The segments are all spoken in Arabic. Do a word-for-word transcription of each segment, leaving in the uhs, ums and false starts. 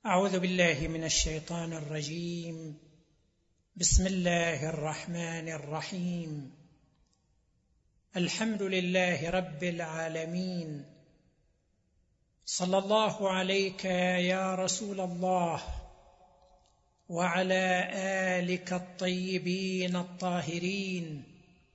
أعوذ بالله من الشيطان الرجيم. بسم الله الرحمن الرحيم. الحمد لله رب العالمين. صلى الله عليك يا رسول الله وعلى آلك الطيبين الطاهرين.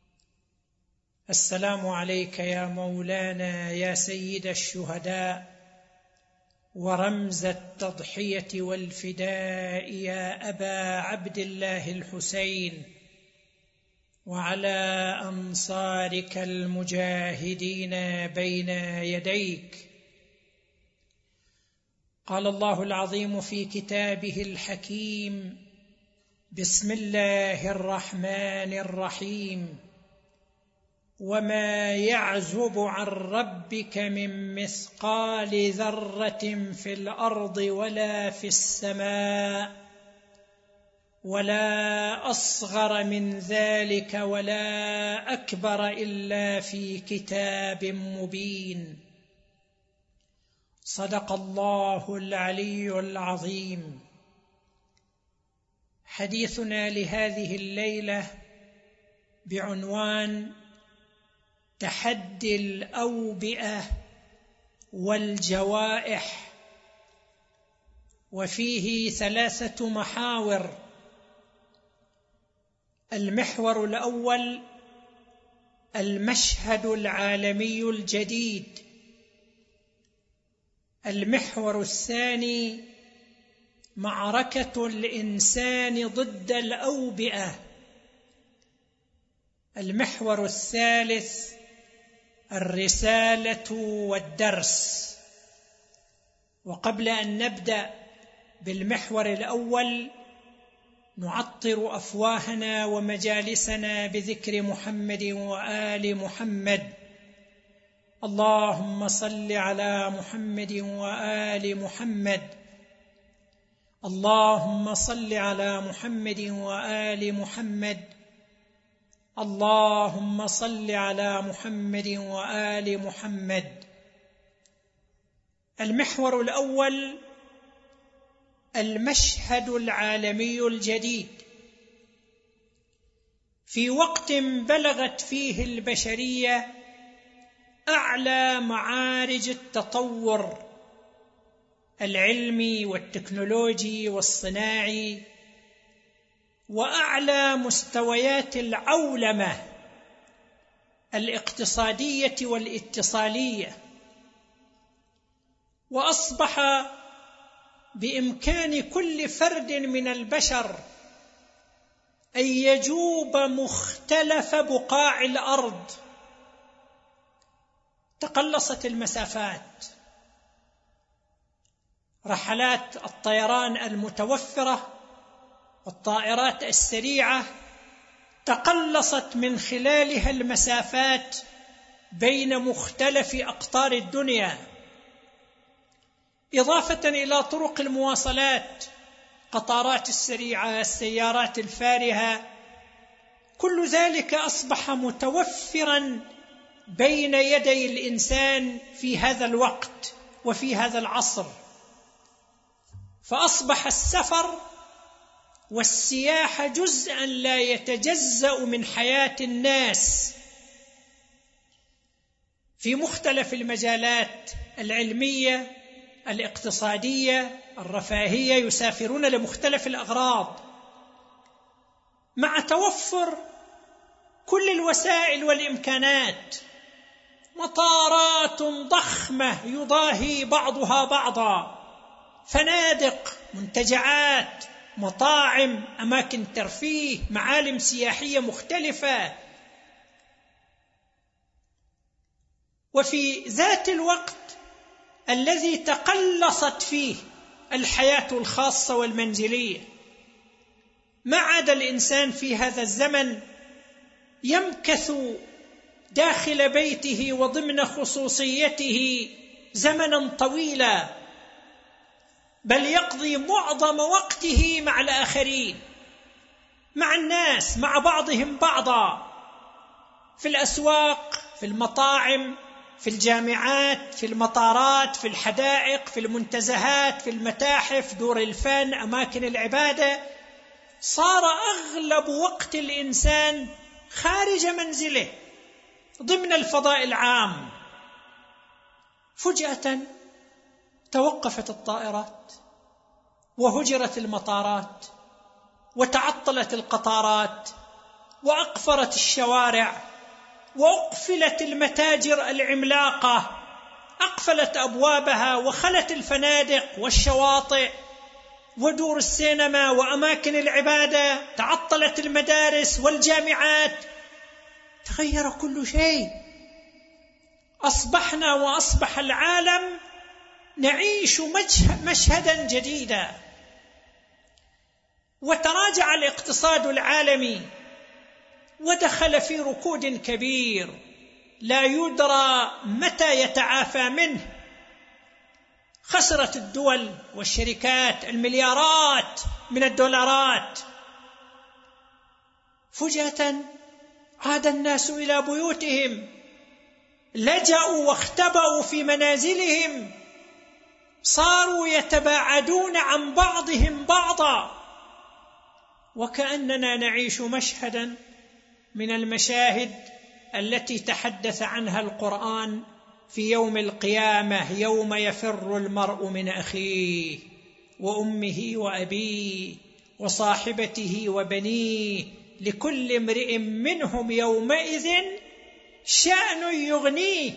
السلام عليك يا مولانا يا سيد الشهداء ورمز التضحية والفداء يا أبا عبد الله الحسين، وعلى أنصارك المجاهدين بين يديك. قال الله العظيم في كتابه الحكيم: بسم الله الرحمن الرحيم. وما يعزب عن ربك من مثقال ذرة في الأرض ولا في السماء ولا أصغر من ذلك ولا أكبر إلا في كتاب مبين. صدق الله العلي العظيم. حديثنا لهذه الليلة بعنوان تحدي الأوبئة والجوائح، وفيه ثلاثة محاور. المحور الأول المشهد العالمي الجديد. المحور الثاني معركة الإنسان ضد الأوبئة. المحور الثالث الرسالة والدرس. وقبل أن نبدأ بالمحور الأول نعطر أفواهنا ومجالسنا بذكر محمد وآل محمد. اللهم صل على محمد وآل محمد. اللهم صل على محمد وآل محمد. اللهم صل على محمد وآل محمد. المحور الأول المشهد العالمي الجديد. في وقت بلغت فيه البشرية أعلى معارج التطور العلمي والتكنولوجي والصناعي، وأعلى مستويات العولمة الاقتصادية والاتصالية، وأصبح بإمكان كل فرد من البشر أن يجوب مختلف بقاع الأرض. تقلصت المسافات، رحلات الطيران المتوفرة والطائرات السريعة تقلصت من خلالها المسافات بين مختلف أقطار الدنيا، إضافة إلى طرق المواصلات، قطارات السريعة، السيارات الفارهة. كل ذلك أصبح متوفرا بين يدي الإنسان في هذا الوقت وفي هذا العصر. فأصبح السفر والسياحة جزءا لا يتجزأ من حياة الناس في مختلف المجالات العلمية، الاقتصادية، الرفاهية. يسافرون لمختلف الأغراض مع توفر كل الوسائل والإمكانات. مطارات ضخمة يضاهي بعضها بعضا، فنادق، منتجعات، مطاعم، أماكن ترفيه، معالم سياحية مختلفة. وفي ذات الوقت الذي تقلصت فيه الحياة الخاصة والمنزلية، ما عاد الإنسان في هذا الزمن يمكث داخل بيته وضمن خصوصيته زمنا طويلا، بل يقضي معظم وقته مع الآخرين، مع الناس، مع بعضهم بعضا، في الأسواق، في المطاعم، في الجامعات، في المطارات، في الحدائق، في المنتزهات، في المتاحف، دور الفن، أماكن العبادة. صار أغلب وقت الإنسان خارج منزله ضمن الفضاء العام. فجأة توقفت الطائرات، وهجرت المطارات، وتعطلت القطارات، وأقفرت الشوارع، وأقفلت المتاجر العملاقة، أقفلت أبوابها، وخلت الفنادق والشواطئ ودور السينما وأماكن العبادة، تعطلت المدارس والجامعات. تغير كل شيء. أصبحنا وأصبح العالم نعيش مشهدا جديدا. وتراجع الاقتصاد العالمي ودخل في ركود كبير لا يدرى متى يتعافى منه. خسرت الدول والشركات المليارات من الدولارات. فجأة عاد الناس إلى بيوتهم، لجأوا واختبأوا في منازلهم، صاروا يتباعدون عن بعضهم بعضا، وكأننا نعيش مشهدا من المشاهد التي تحدث عنها القرآن في يوم القيامة، يوم يفر المرء من أخيه وأمه وأبيه وصاحبته وبنيه، لكل امرئ منهم يومئذ شأن يغنيه.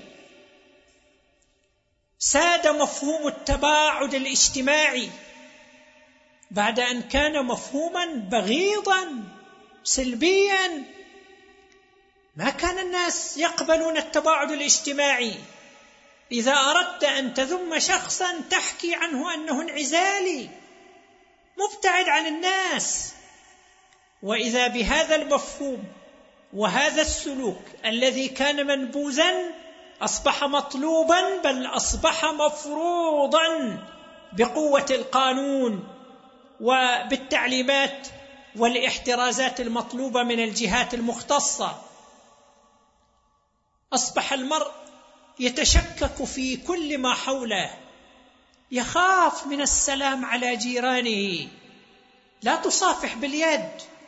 ساد مفهوم التباعد الاجتماعي بعد أن كان مفهوما بغيضا سلبيا. ما كان الناس يقبلون التباعد الاجتماعي. إذا أردت أن تذم شخصا تحكي عنه أنه انعزالي مبتعد عن الناس. وإذا بهذا المفهوم وهذا السلوك الذي كان منبوذا أصبح مطلوبا، بل أصبح مفروضا بقوة القانون وبالتعليمات والاحترازات المطلوبة من الجهات المختصة. أصبح المرء يتشكك في كل ما حوله، يخاف من السلام على جيرانه. لا تصافح باليد.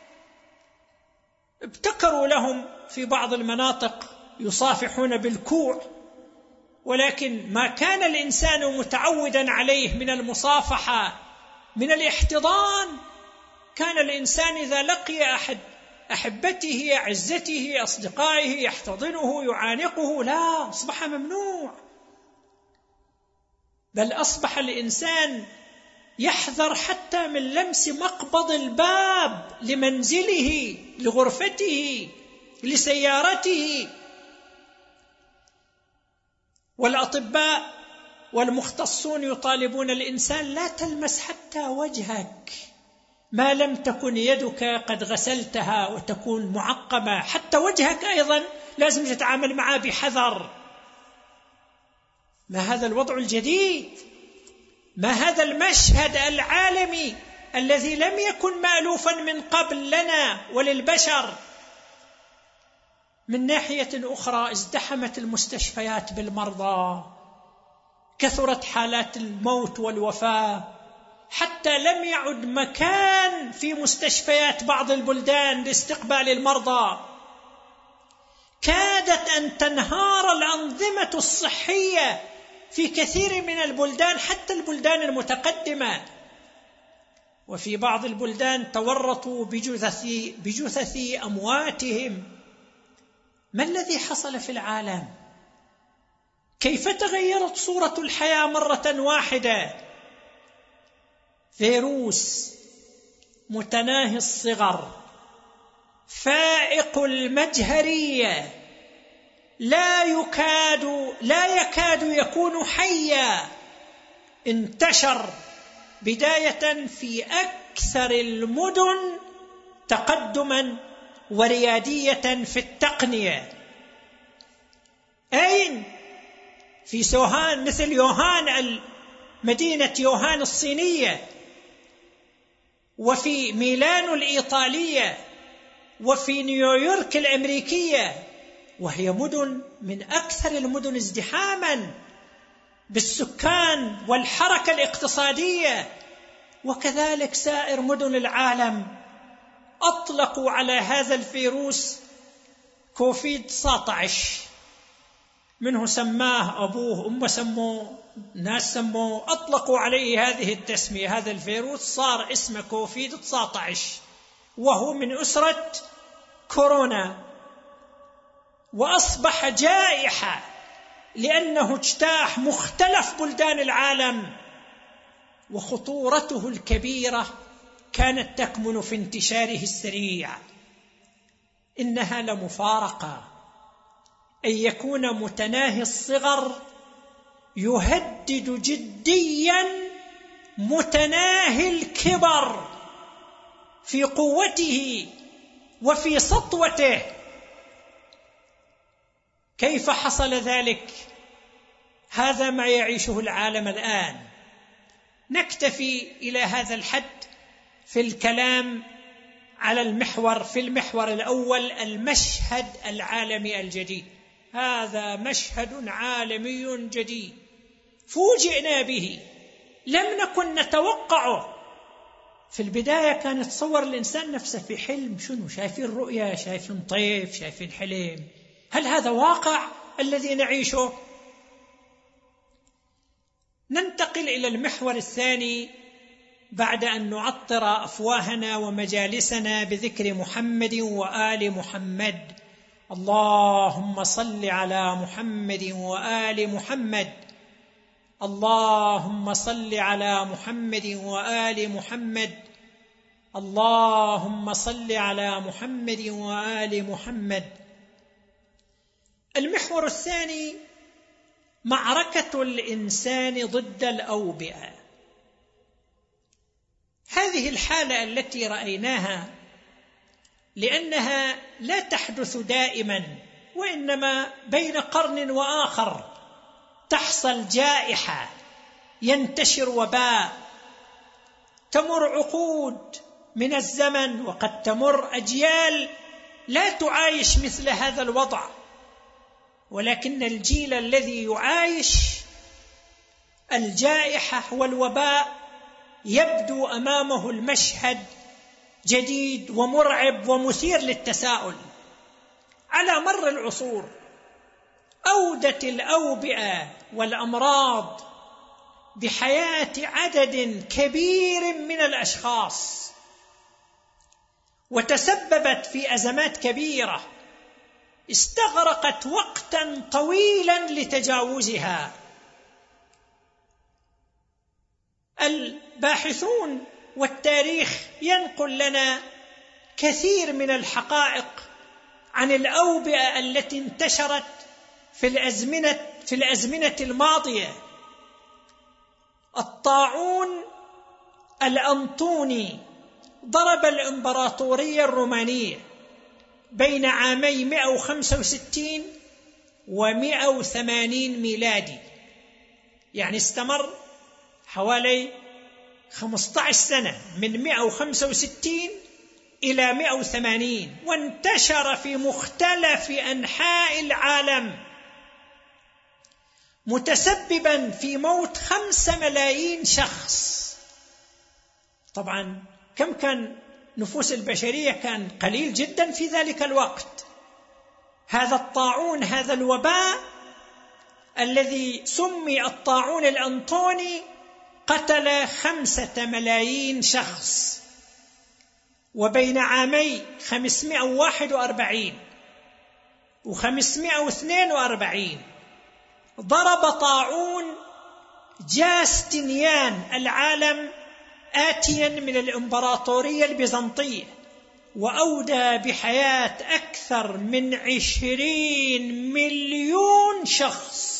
ابتكروا لهم في بعض المناطق يصافحون بالكوع، ولكن ما كان الإنسان متعودا عليه من المصافحة، من الاحتضان. كان الإنسان إذا لقي أحد أحبته أعزته أصدقائه يحتضنه يعانقه. لا، أصبح ممنوع. بل أصبح الإنسان يحذر حتى من لمس مقبض الباب لمنزله، لغرفته، لسيارته. والأطباء والمختصون يطالبون الإنسان لا تلمس حتى وجهك ما لم تكن يدك قد غسلتها وتكون معقمة. حتى وجهك أيضا لازم تتعامل معه بحذر. ما هذا الوضع الجديد؟ ما هذا المشهد العالمي الذي لم يكن مألوفا من قبل لنا وللبشر؟ من ناحية أخرى ازدحمت المستشفيات بالمرضى، كثرت حالات الموت والوفاة، حتى لم يعد مكان في مستشفيات بعض البلدان لاستقبال المرضى. كادت أن تنهار الأنظمة الصحية في كثير من البلدان، حتى البلدان المتقدمة. وفي بعض البلدان تورطوا بجثث, بجثث أمواتهم. ما الذي حصل في العالم؟ كيف تغيرت صورة الحياة مرة واحدة؟ فيروس متناهي الصغر، فائق المجهرية، لا يكاد لا يكاد يكون حيا، انتشر بداية في أكثر المدن تقدما وريادية في التقنية. أين؟ في سوهان، مثل يوهان، مدينة يوهان الصينية، وفي ميلانو الإيطالية، وفي نيويورك الأمريكية، وهي مدن من أكثر المدن ازدحاما بالسكان والحركة الاقتصادية، وكذلك سائر مدن العالم أطلقوا على هذا الفيروس كوفيد تسعة عشر، منه سماه أبوه أمه سموه ناس سموه، أطلقوا عليه هذه التسمية. هذا الفيروس صار اسمه كوفيد تسعة عشر، وهو من أسرة كورونا، وأصبح جائحة لأنه اجتاح مختلف بلدان العالم، وخطورته الكبيرة كانت تكمن في انتشاره السريع. إنها لمفارقة أن يكون متناهي الصغر يهدد جديا متناهي الكبر في قوته وفي سطوته. كيف حصل ذلك؟ هذا ما يعيشه العالم الآن. نكتفي إلى هذا الحد في الكلام على المحور في المحور الأول، المشهد العالمي الجديد. هذا مشهد عالمي جديد فوجئنا به، لم نكن نتوقعه. في البداية كان يتصور الإنسان نفسه في حلم، شنو شايفين رؤيا، شايفين طيف، شايفين حلم، هل هذا واقع الذي نعيشه؟ ننتقل إلى المحور الثاني بعد أن نعطر أفواهنا ومجالسنا بذكر محمد وآل محمد. اللهم صل على محمد وآل محمد، اللهم صل على محمد وآل محمد، اللهم صل على محمد وآل محمد. المحور الثاني معركة الإنسان ضد الأوبئة. هذه الحالة التي رأيناها لأنها لا تحدث دائما، وإنما بين قرن وآخر تحصل جائحة، ينتشر وباء، تمر عقود من الزمن وقد تمر أجيال لا تعايش مثل هذا الوضع، ولكن الجيل الذي يعايش الجائحة والوباء يبدو أمامه المشهد جديد ومرعب ومثير للتساؤل. على مر العصور أودت الأوبئة والأمراض بحياة عدد كبير من الأشخاص، وتسببت في أزمات كبيرة استغرقت وقتا طويلا لتجاوزها. الباحثون والتاريخ ينقل لنا كثير من الحقائق عن الأوبئة التي انتشرت في الأزمنة في الأزمنة الماضية. الطاعون الأنطوني ضرب الإمبراطورية الرومانية بين عامي مئة وخمسة وستين ومئة وثمانين ميلادي، يعني استمر حوالي خمسة عشر سنة، من مئة وخمسة وستين إلى مئة وثمانين، وانتشر في مختلف أنحاء العالم، متسببا في موت خمسة ملايين شخص. طبعا كم كان نفوس البشرية؟ كان قليل جدا في ذلك الوقت. هذا الطاعون، هذا الوباء الذي سمي الطاعون الأنطوني، قتل خمسة ملايين شخص، وبين عامي خمسمائة وواحد وأربعين وخمسمائة واثنين وأربعين ضرب طاعون جاستنيان العالم آتيا من الإمبراطورية البيزنطية، وأودى بحياة أكثر من عشرين مليون شخص.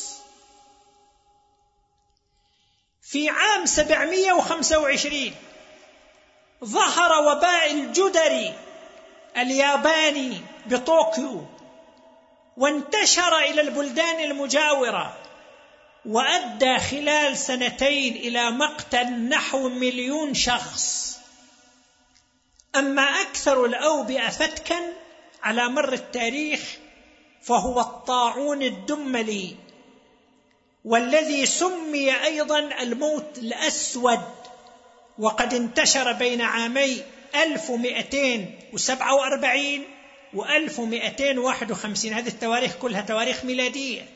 في عام سبعمائة وخمسة وعشرين ظهر وباء الجدري الياباني بطوكيو، وانتشر إلى البلدان المجاورة، وأدى خلال سنتين إلى مقتل نحو مليون شخص. أما أكثر الأوبئة فتكا على مر التاريخ فهو الطاعون الدملي، والذي سمي أيضا الموت الأسود، وقد انتشر بين عامي ألف ومئتين وسبعة وأربعين وألف ومئتين وواحد وخمسين. هذه التواريخ كلها تواريخ ميلادية،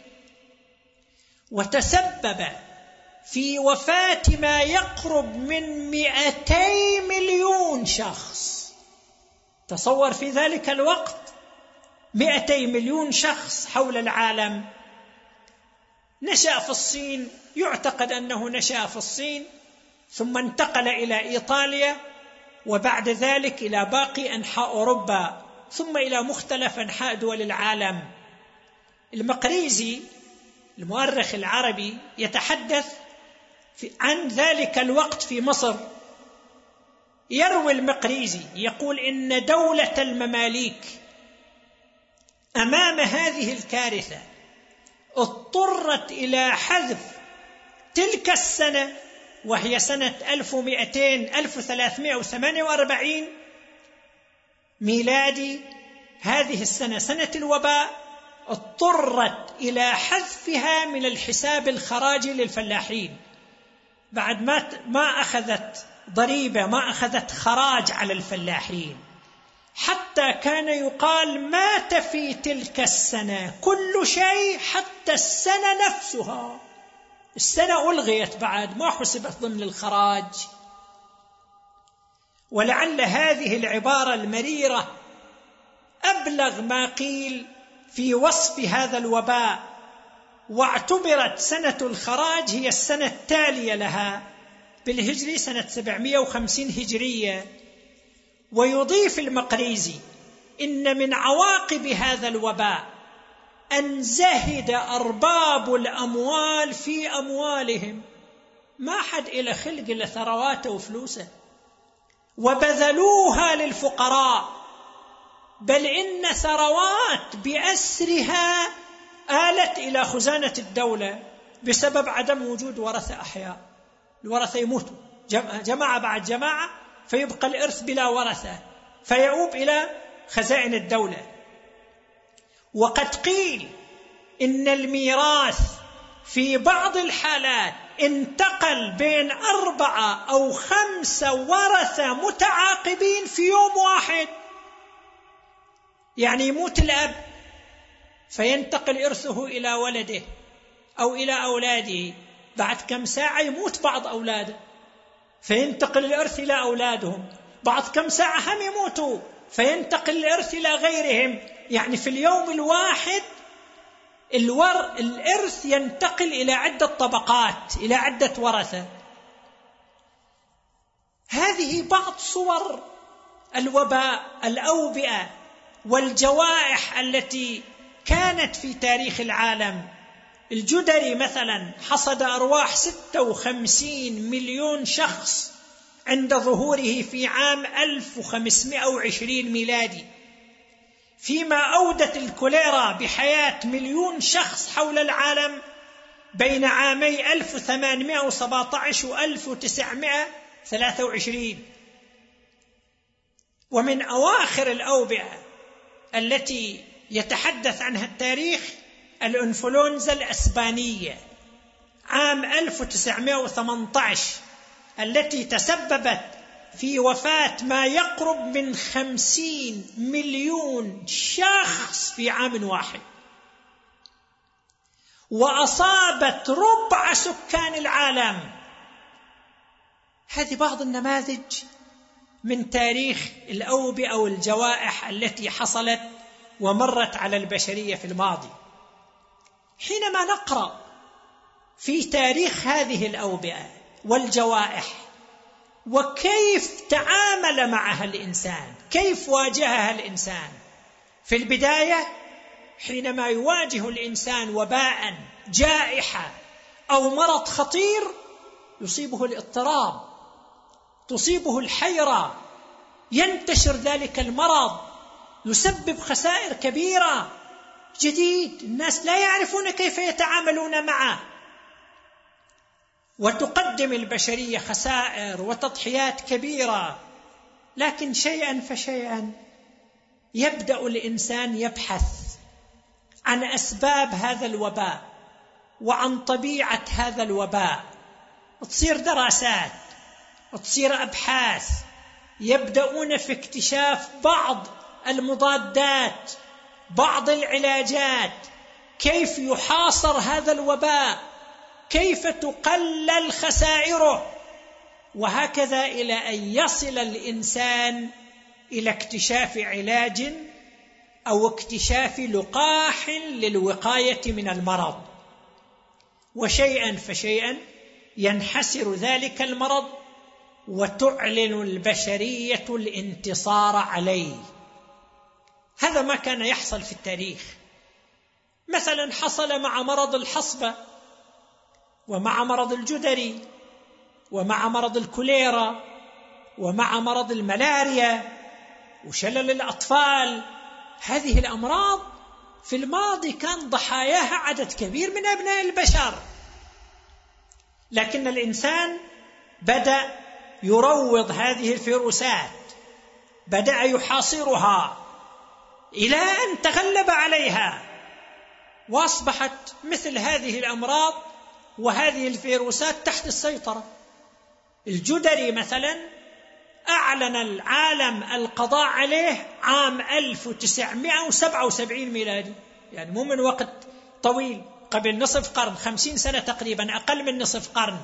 وتسبب في وفاة ما يقرب من مئتي مليون شخص. تصور في ذلك الوقت مئتي مليون شخص حول العالم. نشأ في الصين، يعتقد أنه نشأ في الصين، ثم انتقل إلى إيطاليا، وبعد ذلك إلى باقي أنحاء أوروبا، ثم إلى مختلف أنحاء دول العالم. المقريزي المؤرخ العربي يتحدث عن ذلك الوقت في مصر. يروي المقريزي يقول إن دولة المماليك أمام هذه الكارثة اضطرت إلى حذف تلك السنة، وهي سنة ألف ومئتين ألف وثلاثمائة وثمانية وأربعين ميلادي. هذه السنة سنة الوباء، اضطرت إلى حذفها من الحساب الخراجي للفلاحين، بعد ما ما أخذت ضريبة، ما أخذت خراج على الفلاحين، حتى كان يقال مات في تلك السنة كل شيء حتى السنة نفسها. السنة ألغيت بعد، ما حسبت ضمن الخراج. ولعل هذه العبارة المريرة أبلغ ما قيل في وصف هذا الوباء، واعتبرت سنة الخراج هي السنة التالية لها بالهجري سنة سبعمائة وخمسين هجرية. ويضيف المقريزي إن من عواقب هذا الوباء أن زهد أرباب الأموال في أموالهم، ما حد إلى خلق إلا ثرواته وفلوسه، وبذلوها للفقراء، بل إن ثروات بأسرها آلت إلى خزانة الدولة بسبب عدم وجود ورثة أحياء. الورثة يموتوا جماعة بعد جماعة، فيبقى الإرث بلا ورثة، فيؤوب إلى خزائن الدولة. وقد قيل إن الميراث في بعض الحالات انتقل بين أربعة أو خمسة ورثة متعاقبين في يوم واحد. يعني يموت الأب فينتقل إرثه إلى ولده أو إلى أولاده، بعد كم ساعة يموت بعض أولاده فينتقل الإرث إلى أولادهم، بعد كم ساعة هم يموتوا فينتقل الإرث إلى غيرهم. يعني في اليوم الواحد الور الإرث ينتقل إلى عدة طبقات، إلى عدة ورثة. هذه بعض صور الوباء، الأوبئة والجوائح التي كانت في تاريخ العالم. الجدري مثلا حصد أرواح ستة وخمسين مليون شخص عند ظهوره في عام ألف وخمسمائة وعشرين ميلادي، فيما أودت الكوليرا بحياة مليون شخص حول العالم بين عامي ألف وثمانمائة وسبعة عشر وألف وتسعمائة وثلاثة وعشرين. ومن أواخر الأوبئة التي يتحدث عنها التاريخ الإنفلونزا الأسبانية عام ألف وتسعمائة وثمانية عشر، التي تسببت في وفاة ما يقرب من خمسين مليون شخص في عام واحد، وأصابت ربع سكان العالم. هذه بعض النماذج من تاريخ الأوبئة والجوائح التي حصلت ومرت على البشرية في الماضي. حينما نقرأ في تاريخ هذه الأوبئة والجوائح وكيف تعامل معها الإنسان، كيف واجهها الإنسان، في البداية حينما يواجه الإنسان وباء، جائحة أو مرض خطير، يصيبه الاضطراب، تصيبه الحيرة، ينتشر ذلك المرض، يسبب خسائر كبيرة، جديد، الناس لا يعرفون كيف يتعاملون معه، وتقدم البشرية خسائر وتضحيات كبيرة. لكن شيئا فشيئا يبدأ الإنسان يبحث عن أسباب هذا الوباء وعن طبيعة هذا الوباء، تصير دراسات، تصير أبحاث، يبدأون في اكتشاف بعض المضادات، بعض العلاجات، كيف يحاصر هذا الوباء، كيف تقلل خسائره، وهكذا إلى أن يصل الإنسان إلى اكتشاف علاج أو اكتشاف لقاح للوقاية من المرض. وشيئا فشيئا ينحسر ذلك المرض وتعلن البشرية الانتصار عليه. هذا ما كان يحصل في التاريخ. مثلا حصل مع مرض الحصبة، ومع مرض الجدري، ومع مرض الكوليرا، ومع مرض الملاريا وشلل الأطفال. هذه الأمراض في الماضي كان ضحاياها عدد كبير من أبناء البشر، لكن الإنسان بدأ يروض هذه الفيروسات، بدأ يحاصرها إلى أن تغلب عليها، وأصبحت مثل هذه الأمراض وهذه الفيروسات تحت السيطرة. الجدري مثلا أعلن العالم القضاء عليه عام ألف وتسعمائة وسبعة وسبعين ميلادي، يعني مو من وقت طويل، قبل نصف قرن، خمسين سنة تقريبا، أقل من نصف قرن.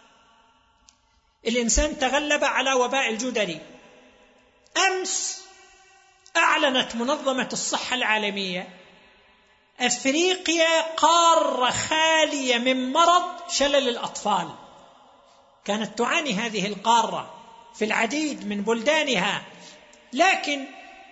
الإنسان تغلب على وباء الجدري. أمس أعلنت منظمة الصحة العالمية أفريقيا قارة خالية من مرض شلل الأطفال. كانت تعاني هذه القارة في العديد من بلدانها، لكن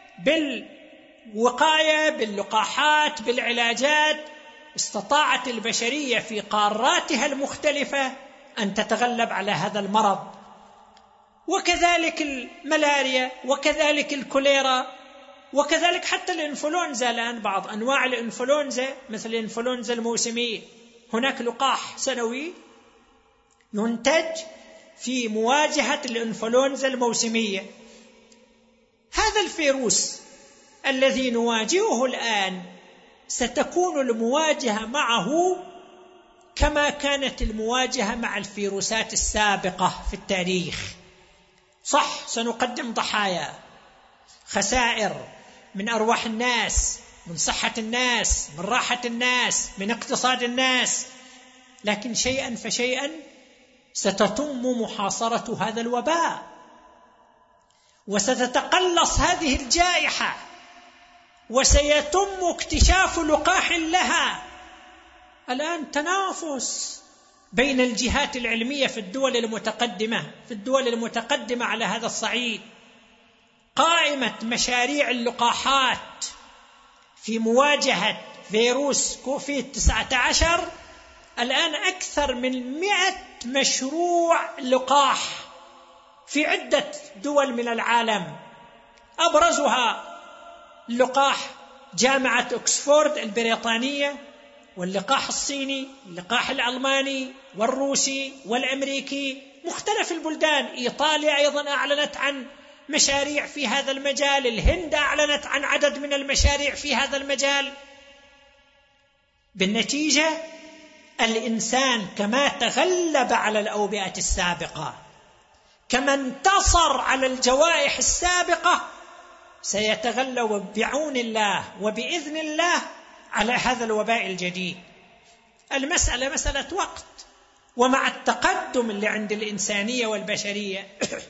بالوقاية، باللقاحات، بالعلاجات، استطاعت البشرية في قاراتها المختلفة أن تتغلب على هذا المرض. وكذلك الملاريا، وكذلك الكوليرا، وكذلك حتى الإنفلونزا. الآن بعض أنواع الإنفلونزا مثل الإنفلونزا الموسمية هناك لقاح سنوي ينتج في مواجهة الإنفلونزا الموسمية. هذا الفيروس الذي نواجهه الآن ستكون المواجهة معه كما كانت المواجهة مع الفيروسات السابقة في التاريخ. صح، سنقدم ضحايا، خسائر من أرواح الناس، من صحة الناس، من راحة الناس، من اقتصاد الناس، لكن شيئا فشيئا ستتم محاصرة هذا الوباء، وستتقلص هذه الجائحة، وسيتم اكتشاف لقاح لها. الآن تنافس بين الجهات العلمية في الدول المتقدمة في الدول المتقدمة على هذا الصعيد. قائمة مشاريع اللقاحات في مواجهة فيروس كوفيد تسعة عشر الآن أكثر من مئة مشروع لقاح في عدة دول من العالم، أبرزها لقاح جامعة أكسفورد البريطانية، واللقاح الصيني، اللقاح الألماني والروسي والأمريكي، مختلف البلدان. إيطاليا أيضا أعلنت عن مشاريع في هذا المجال، الهند أعلنت عن عدد من المشاريع في هذا المجال. بالنتيجة الإنسان كما تغلب على الأوبئة السابقة، كما انتصر على الجوائح السابقة، سيتغلب بعون الله وبإذن الله على هذا الوباء الجديد. المسألة مسألة وقت، ومع التقدم اللي عند الإنسانية والبشرية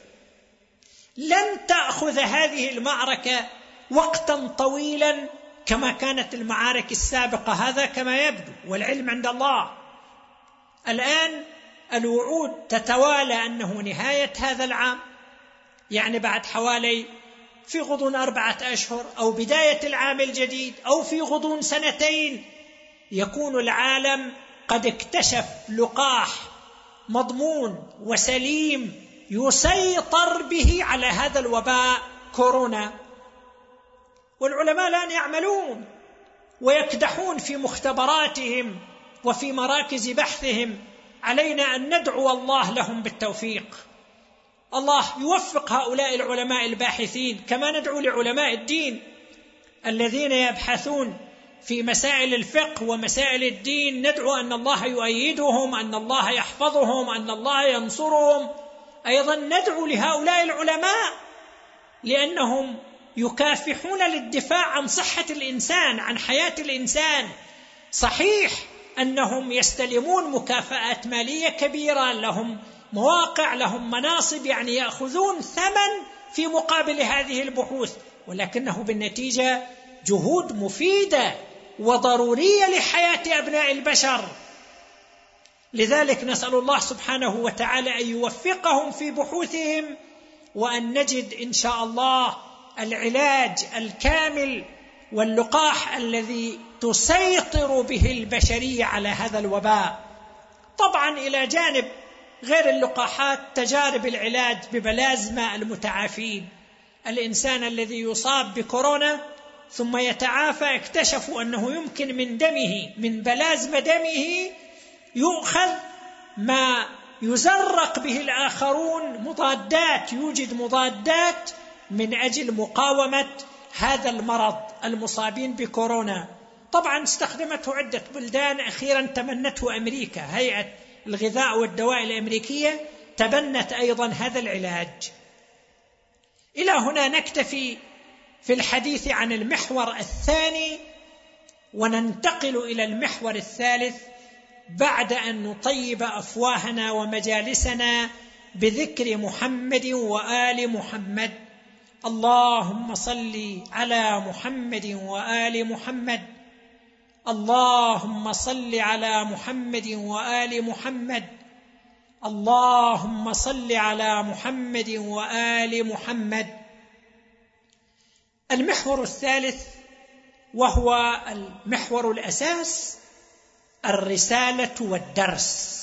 لن تأخذ هذه المعركة وقتا طويلا كما كانت المعارك السابقة، هذا كما يبدو، والعلم عند الله. الآن الوعود تتوالى أنه نهاية هذا العام، يعني بعد حوالي في غضون أربعة أشهر، أو بداية العام الجديد، أو في غضون سنتين، يكون العالم قد اكتشف لقاح مضمون وسليم يسيطر به على هذا الوباء كورونا. والعلماء الآن يعملون ويكدحون في مختبراتهم وفي مراكز بحثهم. علينا أن ندعو الله لهم بالتوفيق. الله يوفق هؤلاء العلماء الباحثين، كما ندعو لعلماء الدين الذين يبحثون في مسائل الفقه ومسائل الدين ندعو أن الله يؤيدهم، أن الله يحفظهم، أن الله ينصرهم. أيضا ندعو لهؤلاء العلماء لأنهم يكافحون للدفاع عن صحة الإنسان، عن حياة الإنسان. صحيح أنهم يستلمون مكافآت مالية كبيرة، لهم مواقع، لهم مناصب، يعني يأخذون ثمن في مقابل هذه البحوث، ولكنه بالنتيجة جهود مفيدة وضرورية لحياة أبناء البشر. لذلك نسأل الله سبحانه وتعالى أن يوفقهم في بحوثهم، وأن نجد إن شاء الله العلاج الكامل واللقاح الذي تسيطر به البشرية على هذا الوباء. طبعا إلى جانب غير اللقاحات تجارب العلاج ببلازما المتعافين. الإنسان الذي يصاب بكورونا ثم يتعافى اكتشفوا أنه يمكن من دمه، من بلازما دمه، يؤخذ ما يزرق به الآخرون مضادات، يوجد مضادات من أجل مقاومة هذا المرض المصابين بكورونا. طبعا استخدمته عدة بلدان، أخيرا تبنته أمريكا، هيئة الغذاء والدواء الأمريكية تبنت أيضا هذا العلاج. إلى هنا نكتفي في الحديث عن المحور الثاني، وننتقل إلى المحور الثالث بعد أن نطيب أفواهنا ومجالسنا بذكر محمد وآل محمد. اللهم صل على محمد وآل محمد، اللهم صل على محمد وآل محمد، اللهم صل على محمد وآل محمد. المحور الثالث وهو المحور الأساس، الرسالة والدرس.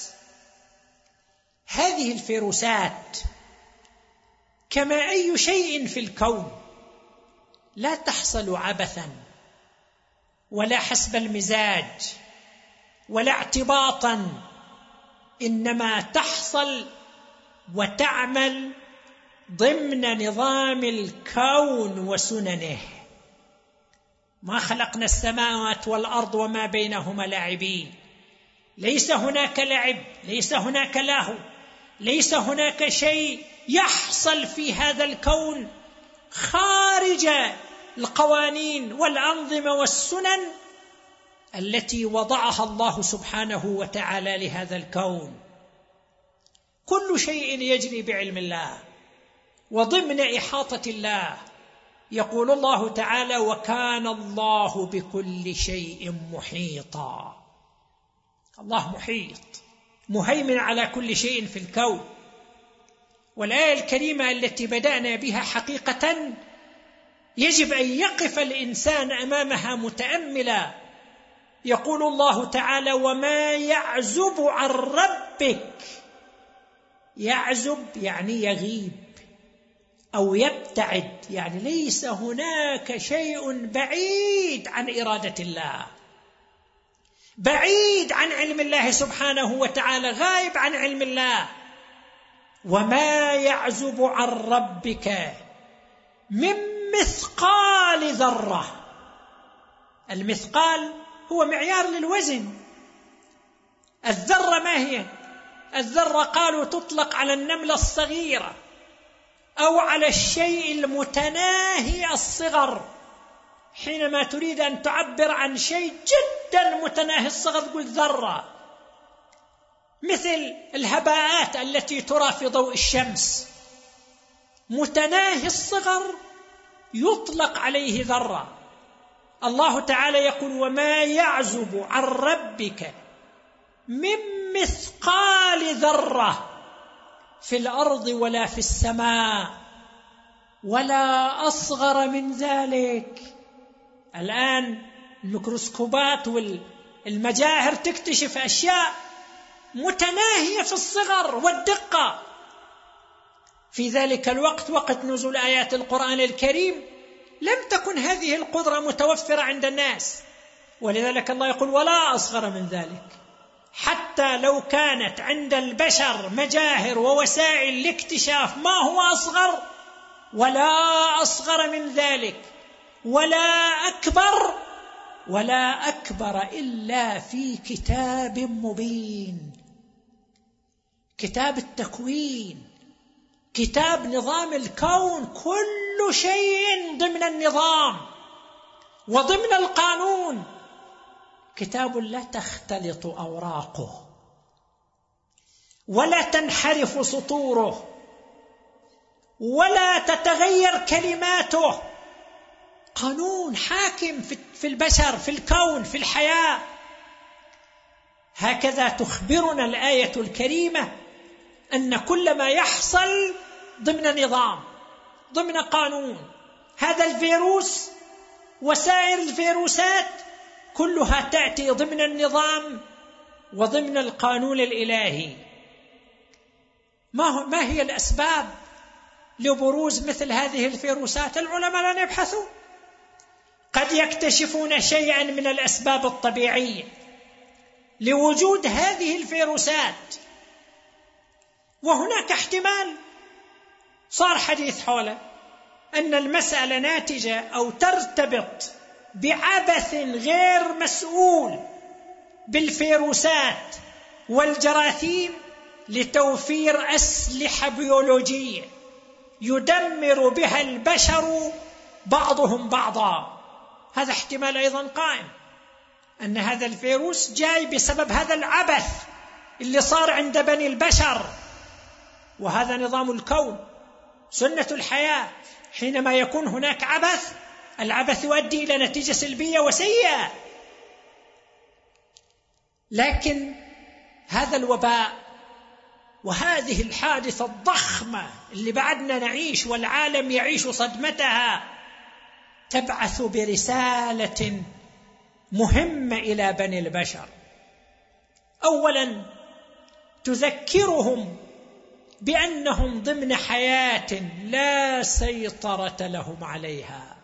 هذه الفيروسات كما أي شيء في الكون لا تحصل عبثا ولا حسب المزاج ولا اعتباطا، إنما تحصل وتعمل ضمن نظام الكون وسننه. ما خلقنا السماوات والأرض وما بينهما لاعبين. ليس هناك لعب، ليس هناك لهو، ليس هناك شيء يحصل في هذا الكون خارج القوانين والأنظمة والسنن التي وضعها الله سبحانه وتعالى لهذا الكون. كل شيء يجري بعلم الله وضمن إحاطة الله. يقول الله تعالى: وكان الله بكل شيء محيطا. الله محيط مهيمن على كل شيء في الكون. والآية الكريمة التي بدأنا بها حقيقة يجب أن يقف الإنسان أمامها متأملا. يقول الله تعالى: وما يعزب عن ربك. يعزب يعني يغيب أو يبتعد، يعني ليس هناك شيء بعيد عن إرادة الله، بعيد عن علم الله سبحانه وتعالى، غائب عن علم الله. وما يعزب عن ربك من مثقال ذرة. المثقال هو معيار للوزن. الذرة ما هي؟ الذرة قالوا تطلق على النملة الصغيرة أو على الشيء المتناهي الصغر. حينما تريد أن تعبر عن شيء جدا متناهي الصغر تقول ذرة. مثل الهباءات التي ترى في ضوء الشمس، متناهي الصغر يطلق عليه ذرة. الله تعالى يقول: وما يعزب عن ربك من مثقال ذرة في الأرض ولا في السماء ولا أصغر من ذلك. الآن الميكروسكوبات والمجاهر تكتشف أشياء متناهية في الصغر والدقة. في ذلك الوقت، وقت نزول آيات القرآن الكريم، لم تكن هذه القدرة متوفرة عند الناس، ولذلك الله يقول: ولا أصغر من ذلك. حتى لو كانت عند البشر مجاهر ووسائل لاكتشاف ما هو أصغر، ولا أصغر من ذلك ولا أكبر ولا أكبر إلا في كتاب مبين. كتاب التكوين، كتاب نظام الكون، كل شيء ضمن النظام وضمن القانون. كتاب لا تختلط أوراقه ولا تنحرف سطوره ولا تتغير كلماته. قانون حاكم في البشر، في الكون، في الحياة. هكذا تخبرنا الآية الكريمة أن كل ما يحصل ضمن نظام، ضمن قانون. هذا الفيروس وسائر الفيروسات كلها تأتي ضمن النظام وضمن القانون الإلهي. ما, ما هي الأسباب لبروز مثل هذه الفيروسات؟ العلماء لن يبحثوا. قد يكتشفون شيئا من الأسباب الطبيعية لوجود هذه الفيروسات، وهناك احتمال صار حديث حوله أن المسألة ناتجة أو ترتبط بعبث غير مسؤول بالفيروسات والجراثيم لتوفير أسلحة بيولوجية يدمر بها البشر بعضهم بعضا. هذا احتمال أيضا قائم، أن هذا الفيروس جاي بسبب هذا العبث اللي صار عند بني البشر. وهذا نظام الكون، سنة الحياة. حينما يكون هناك عبث، العبث يؤدي إلى نتيجة سلبية وسيئة. لكن هذا الوباء وهذه الحادثة الضخمة اللي بعدنا نعيش والعالم يعيش صدمتها تبعث برسالة مهمة إلى بني البشر. أولا تذكرهم بأنهم ضمن حياة لا سيطرة لهم عليها.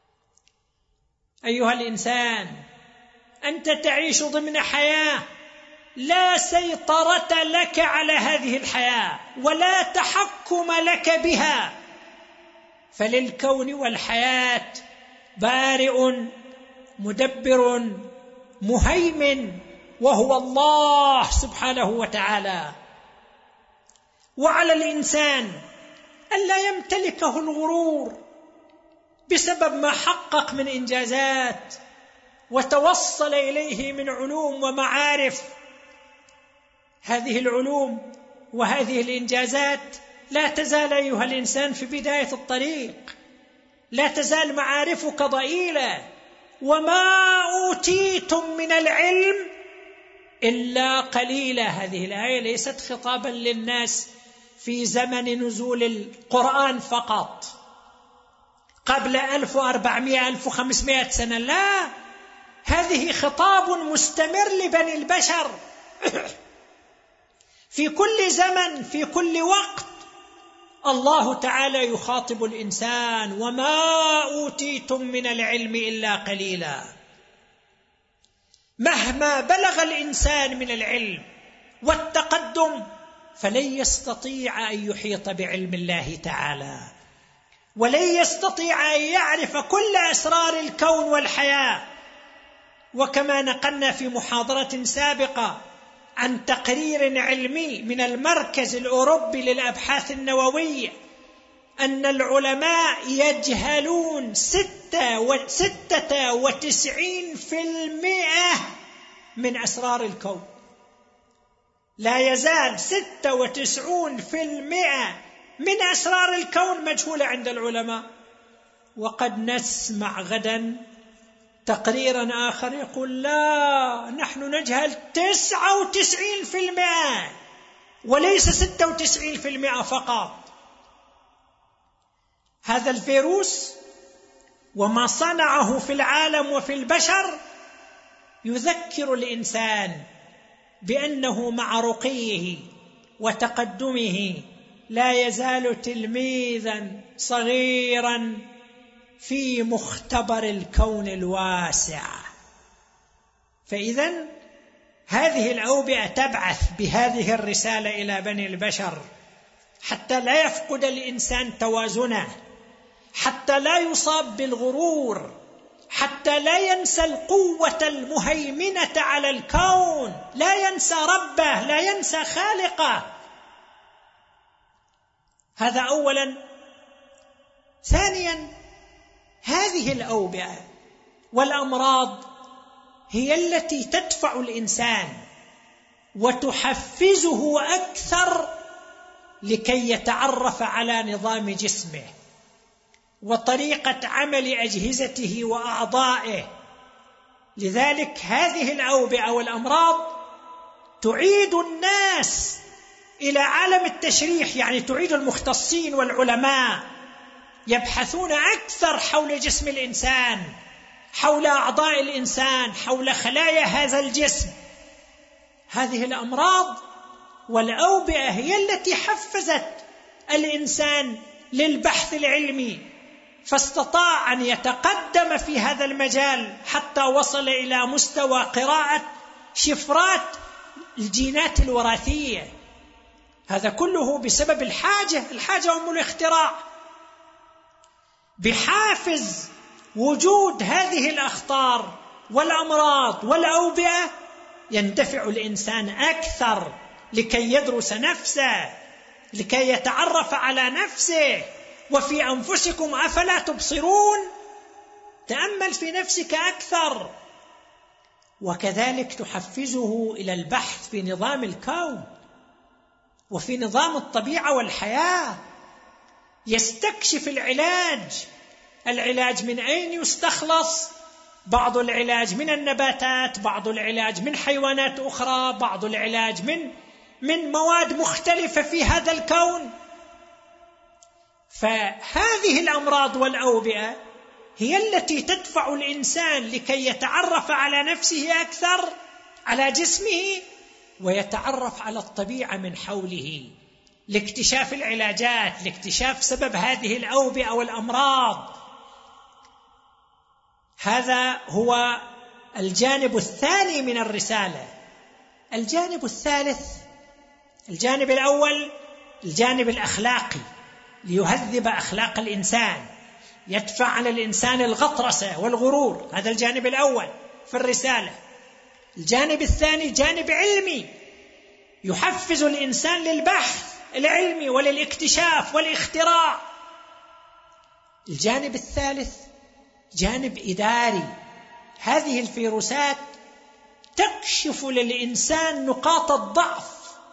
أيها الإنسان، أنت تعيش ضمن حياة لا سيطرة لك على هذه الحياة ولا تحكم لك بها. فللكون والحياة بارئ مدبر مهيمن، وهو الله سبحانه وتعالى. وعلى الإنسان ألا يمتلكه الغرور بسبب ما حقق من إنجازات وتوصل إليه من علوم ومعارف. هذه العلوم وهذه الإنجازات لا تزال أيها الإنسان في بداية الطريق، لا تزال معارفك ضئيلة. وما أوتيتم من العلم إلا قليلا. هذه الآية ليست خطابا للناس في زمن نزول القرآن فقط قبل ألف وأربعمائة ألف وخمسمائة سنة، لا، هذه خطاب مستمر لبني البشر في كل زمن، في كل وقت. الله تعالى يخاطب الإنسان: وما أوتيتم من العلم إلا قليلا. مهما بلغ الإنسان من العلم والتقدم فلن يستطيع أن يحيط بعلم الله تعالى، ولن يستطيع أن يعرف كل أسرار الكون والحياة. وكما نقلنا في محاضرة سابقة عن تقرير علمي من المركز الأوروبي للأبحاث النووية أن العلماء يجهلون ستة وتسعين في المئة من أسرار الكون. لا يزال ستة وتسعون في المئة من أسرار الكون مجهولة عند العلماء. وقد نسمع غدا تقريرا آخر يقول: لا، نحن نجهل تسعة وتسعين في المئة وليس ستة وتسعين في المئة فقط. هذا الفيروس وما صنعه في العالم وفي البشر يذكر الإنسان بأنه مع رقيه وتقدمه لا يزال تلميذا صغيرا في مختبر الكون الواسع. فإذن هذه الأوبئة تبعث بهذه الرسالة إلى بني البشر حتى لا يفقد الإنسان توازنه، حتى لا يصاب بالغرور، حتى لا ينسى القوة المهيمنة على الكون، لا ينسى ربه، لا ينسى خالقه. هذا أولا. ثانيا، هذه الأوبئة والأمراض هي التي تدفع الإنسان وتحفزه أكثر لكي يتعرف على نظام جسمه وطريقة عمل أجهزته وأعضائه. لذلك هذه الأوبئة والأمراض تعيد الناس إلى عالم التشريح، يعني تعيد المختصين والعلماء يبحثون أكثر حول جسم الإنسان، حول أعضاء الإنسان، حول خلايا هذا الجسم. هذه الأمراض والأوبئة هي التي حفزت الإنسان للبحث العلمي، فاستطاع أن يتقدم في هذا المجال حتى وصل إلى مستوى قراءة شفرات الجينات الوراثية. هذا كله بسبب الحاجة، الحاجة أم الاختراع. بحافز وجود هذه الأخطار والأمراض والأوبئة يندفع الإنسان أكثر لكي يدرس نفسه، لكي يتعرف على نفسه. وفي أنفسكم أفلا تبصرون، تأمل في نفسك أكثر. وكذلك تحفزه إلى البحث في نظام الكون وفي نظام الطبيعة والحياة، يستكشف العلاج. العلاج من أين يستخلص؟ بعض العلاج من النباتات، بعض العلاج من حيوانات أخرى، بعض العلاج من من مواد مختلفة في هذا الكون. فهذه الأمراض والأوبئة هي التي تدفع الإنسان لكي يتعرف على نفسه أكثر، على جسمه، ويتعرف على الطبيعة من حوله، لاكتشاف العلاجات، لاكتشاف سبب هذه الأوبئة والأمراض. هذا هو الجانب الثاني من الرسالة. الجانب الثالث، الجانب الأول الجانب الأخلاقي، ليهذب أخلاق الإنسان، يدفع على الإنسان الغطرسة والغرور. هذا الجانب الأول في الرسالة. الجانب الثاني جانب علمي، يحفز الإنسان للبحث العلمي وللاكتشاف والاختراع. الجانب الثالث جانب إداري. هذه الفيروسات تكشف للإنسان نقاط الضعف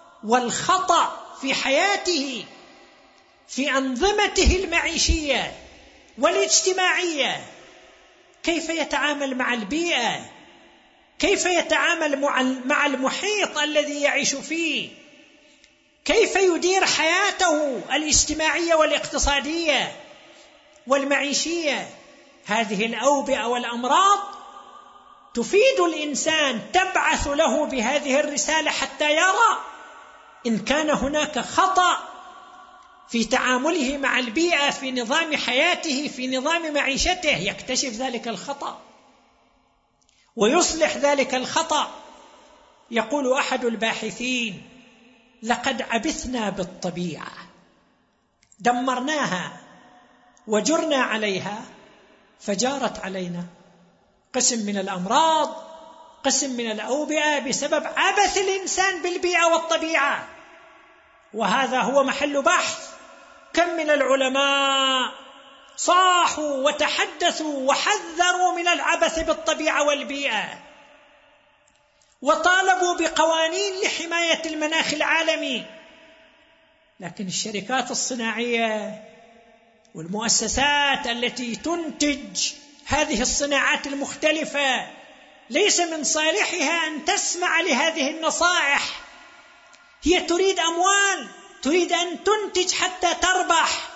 والخطأ في حياته، في أنظمته المعيشية والاجتماعية، كيف يتعامل مع البيئة، كيف يتعامل مع المحيط الذي يعيش فيه، كيف يدير حياته الاجتماعية والاقتصادية والمعيشية. هذه الأوبئة والأمراض تفيد الإنسان، تبعث له بهذه الرسالة حتى يرى إن كان هناك خطأ في تعامله مع البيئة، في نظام حياته، في نظام معيشته، يكتشف ذلك الخطأ ويصلح ذلك الخطأ. يقول أحد الباحثين: لقد عبثنا بالطبيعة، دمرناها وجرنا عليها فجارت علينا. قسم من الأمراض، قسم من الأوبئة بسبب عبث الإنسان بالبيئة والطبيعة، وهذا هو محل بحث. كم من العلماء صاحوا وتحدثوا وحذروا من العبث بالطبيعة والبيئة، وطالبوا بقوانين لحماية المناخ العالمي، لكن الشركات الصناعية والمؤسسات التي تنتج هذه الصناعات المختلفة ليس من صالحها أن تسمع لهذه النصائح. هي تريد أموال، تريد أن تنتج حتى تربح.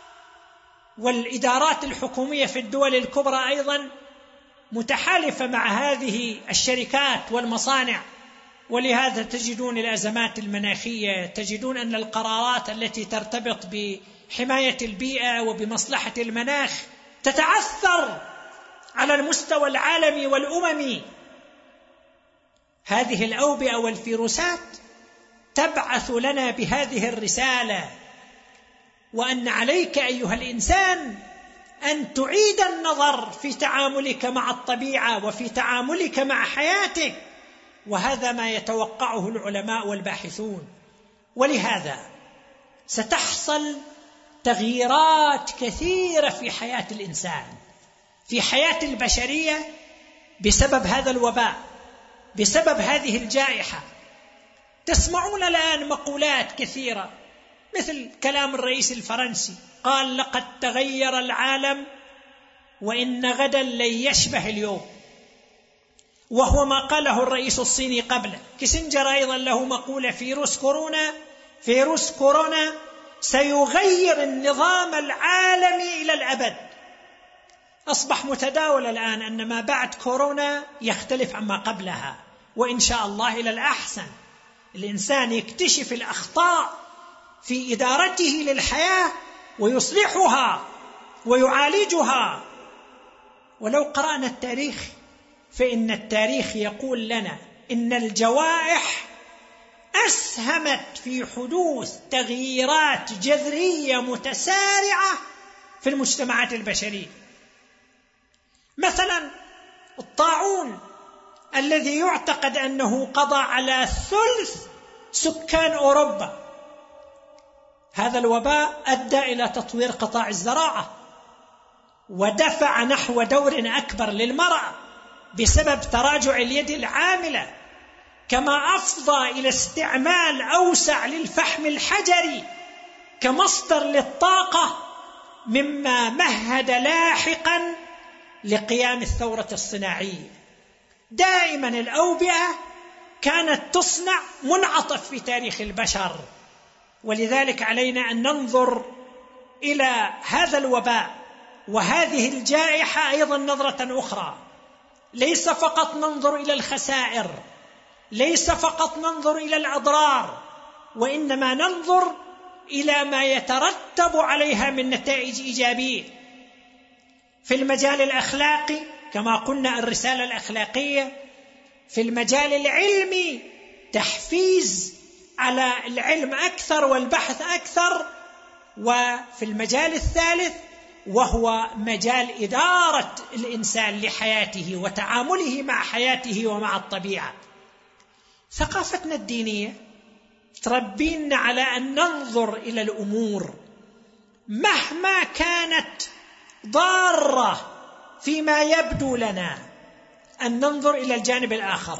والإدارات الحكومية في الدول الكبرى أيضا متحالفة مع هذه الشركات والمصانع، ولهذا تجدون الأزمات المناخية، تجدون أن القرارات التي ترتبط بحماية البيئة وبمصلحة المناخ تتعثر على المستوى العالمي والأممي. هذه الأوبئة والفيروسات تبعث لنا بهذه الرسالة، وأن عليك أيها الإنسان أن تعيد النظر في تعاملك مع الطبيعة وفي تعاملك مع حياتك، وهذا ما يتوقعه العلماء والباحثون. ولهذا ستحصل تغييرات كثيرة في حياة الإنسان، في حياة البشرية، بسبب هذا الوباء، بسبب هذه الجائحة. تسمعون الآن مقولات كثيرة مثل كلام الرئيس الفرنسي، قال: لقد تغير العالم وإن غدا لن يشبه اليوم، وهو ما قاله الرئيس الصيني قبله. كيسنجر أيضا له مقولة: فيروس كورونا فيروس كورونا سيغير النظام العالمي إلى الأبد. أصبح متداول الآن أن ما بعد كورونا يختلف عما قبلها، وإن شاء الله إلى الأحسن. الإنسان يكتشف الأخطاء في إدارته للحياة ويصلحها ويعالجها. ولو قرأنا التاريخ فإن التاريخ يقول لنا إن الجوائح أسهمت في حدوث تغييرات جذرية متسارعة في المجتمعات البشرية. مثلا الطاعون الذي يعتقد أنه قضى على ثلث سكان أوروبا، هذا الوباء أدى إلى تطوير قطاع الزراعة ودفع نحو دور أكبر للمرأة بسبب تراجع اليد العاملة، كما أفضى إلى استعمال أوسع للفحم الحجري كمصدر للطاقة، مما مهد لاحقا لقيام الثورة الصناعية. دائما الأوبئة كانت تصنع منعطف في تاريخ البشر، ولذلك علينا أن ننظر إلى هذا الوباء وهذه الجائحة أيضا نظرة أخرى. ليس فقط ننظر إلى الخسائر، ليس فقط ننظر إلى الأضرار، وإنما ننظر إلى ما يترتب عليها من نتائج إيجابية. في المجال الأخلاقي كما قلنا الرسالة الأخلاقية، في المجال العلمي تحفيز على العلم أكثر والبحث أكثر، وفي المجال الثالث وهو مجال إدارة الإنسان لحياته وتعامله مع حياته ومع الطبيعة. ثقافتنا الدينية تربينا على أن ننظر إلى الأمور مهما كانت ضارة فيما يبدو لنا، أن ننظر إلى الجانب الآخر،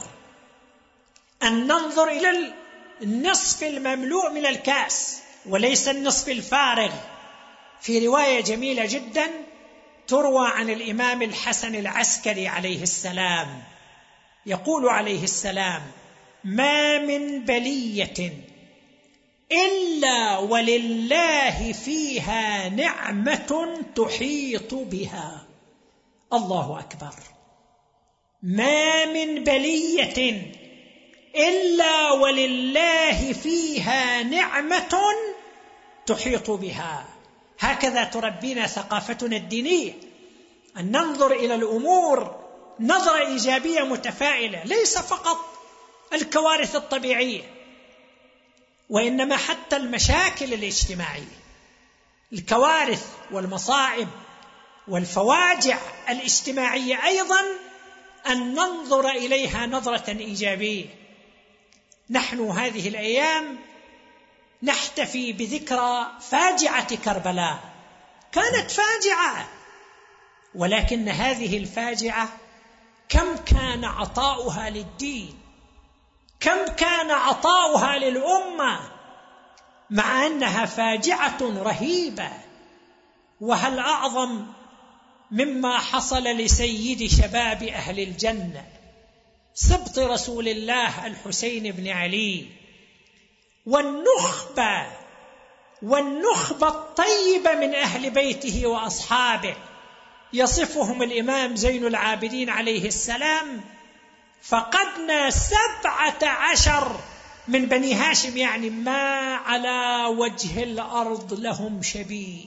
أن ننظر إلى النصف المملوء من الكأس وليس النصف الفارغ. في رواية جميلة جدا تروى عن الإمام الحسن العسكري عليه السلام، يقول عليه السلام: ما من بلية إلا ولله فيها نعمة تحيط بها. الله أكبر. ما من بلية إلا ولله فيها نعمة تحيط بها. هكذا تربينا ثقافتنا الدينية، أن ننظر إلى الأمور نظرة إيجابية متفائلة، ليس فقط الكوارث الطبيعية، وإنما حتى المشاكل الاجتماعية، الكوارث والمصائب والفواجع الاجتماعية أيضا أن ننظر إليها نظرة إيجابية. نحن هذه الأيام نحتفي بذكرى فاجعة كربلاء، كانت فاجعة، ولكن هذه الفاجعة كم كان عطاؤها للدين، كم كان عطاؤها للأمة، مع أنها فاجعة رهيبة. وهل أعظم مما حصل لسيد شباب أهل الجنة سبط رسول الله الحسين بن علي، والنخبة والنخبة الطيبة من أهل بيته وأصحابه، يصفهم الإمام زين العابدين عليه السلام: فقدنا سبعة عشر من بني هاشم، يعني ما على وجه الأرض لهم شبيه،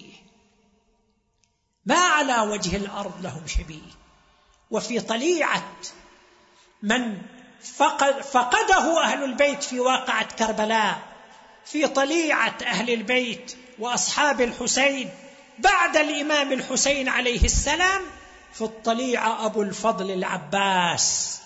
ما على وجه الأرض لهم شبيه. وفي طليعة من فقد فقده أهل البيت في واقعة كربلاء، في طليعة أهل البيت وأصحاب الحسين بعد الإمام الحسين عليه السلام في الطليعة أبو الفضل العباس،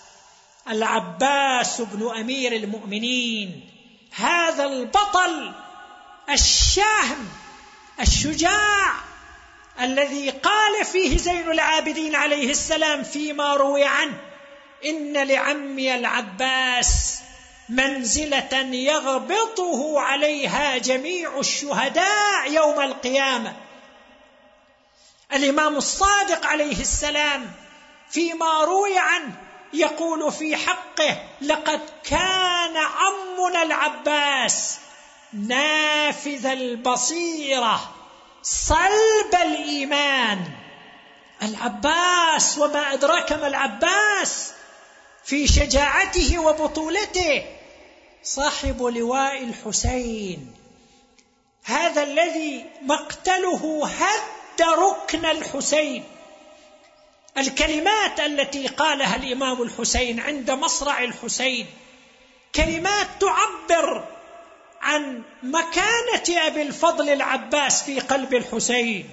العباس بن أمير المؤمنين، هذا البطل الشاهم الشجاع الذي قال فيه زين العابدين عليه السلام فيما روي عنه: إن لعمي العباس منزلة يغبطه عليها جميع الشهداء يوم القيامة. الإمام الصادق عليه السلام فيما روي عنه يقول في حقه: لقد كان عمنا العباس نافذ البصيرة صلب الإيمان. العباس، وما أدراك ما العباس، في شجاعته وبطولته صاحب لواء الحسين، هذا الذي مقتله هد ركن الحسين. الكلمات التي قالها الإمام الحسين عند مصرع الحسين كلمات تعبر عن مكانة أبي الفضل العباس في قلب الحسين.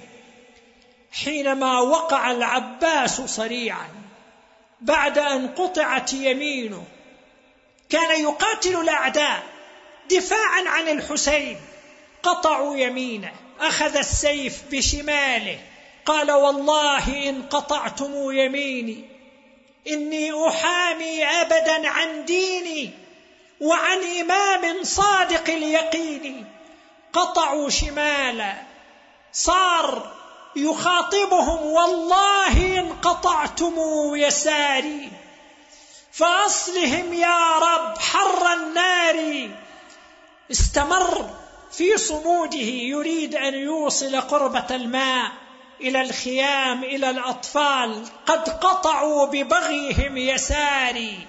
حينما وقع العباس صريعا بعد أن قطعت يمينه، كان يقاتل الأعداء دفاعا عن الحسين، قطعوا يمينه، أخذ السيف بشماله، قال: والله إن قطعتم يميني إني أحامي أبدا عن ديني وعن إمام صادق اليقين. قطعوا شمالا، صار يخاطبهم: والله إن قطعتم يساري فأصلهم يا رب حر النار. استمر في صموده يريد أن يوصل قربة الماء إلى الخيام، إلى الأطفال. قد قطعوا ببغيهم يساري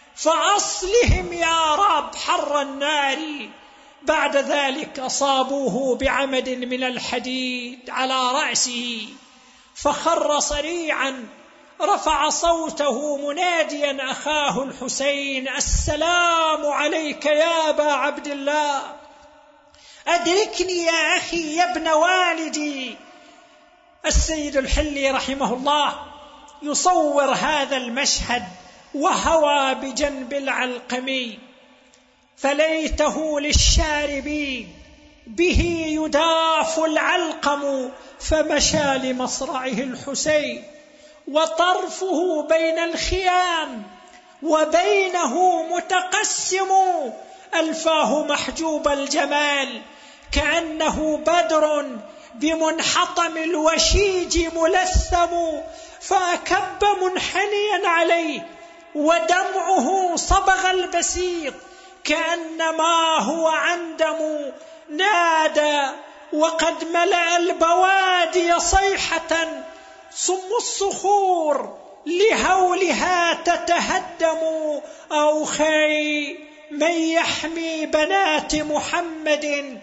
فأصلهم يا رب حر النار. بعد ذلك أصابوه بعمد من الحديد على رأسه فخر صريعا، رفع صوته مناديا أخاه الحسين: السلام عليك يا أبا عبد الله، أدركني يا أخي يا ابن والدي. السيد الحلي رحمه الله يصور هذا المشهد وهوى بجنب العلقمي: فليته للشاربين به يداف العلقم، فمشى لمصرعه الحسين وطرفه بين الخيام وبينه متقسم، ألفاه محجوب الجمال كأنه بدر بمنحطم الوشيج ملثم، فأكب منحنيا عليه ودمعه صبغ البسيط كأنما هو عندم. نادى وقد ملأ البوادي صيحة، صم الصخور لهولها تتهدم. أوخي من يحمي بنات محمد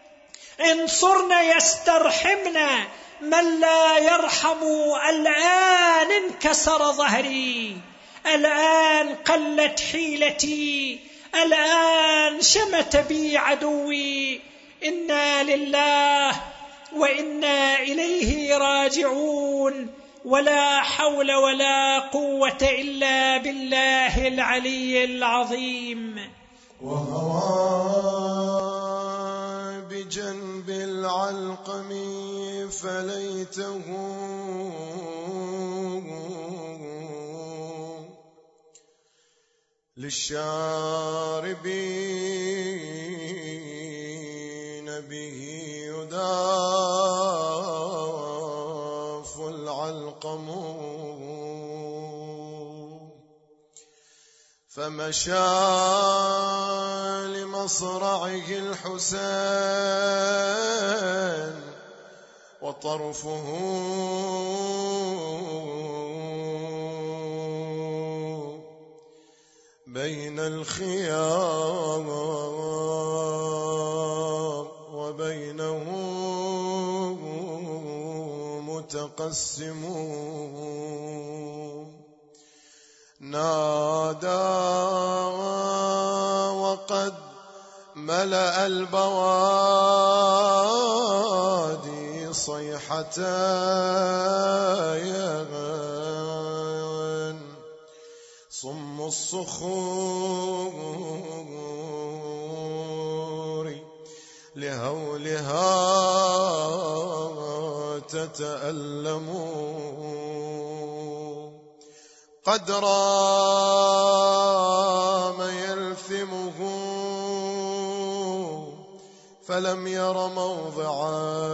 انصرنا يسترحمنا، من لا يرحم الآن انكسر ظهري، الآن قلت حيلتي، الآن شمت بي عدوي. إنا لله وإنا إليه راجعون، ولا حول ولا قوة إلا بالله العلي العظيم. وهوى بجنب العلقم فليته للشاربين به يداف العلقم، فمشى لمصرعه الحسين وطرفه بين الخيام وبينه متقسم. نادى وقد ملأ البوادي صيحة، صيحتان صم الصخور لهولها تتألم قد رام يلثمه فلم ير موضعا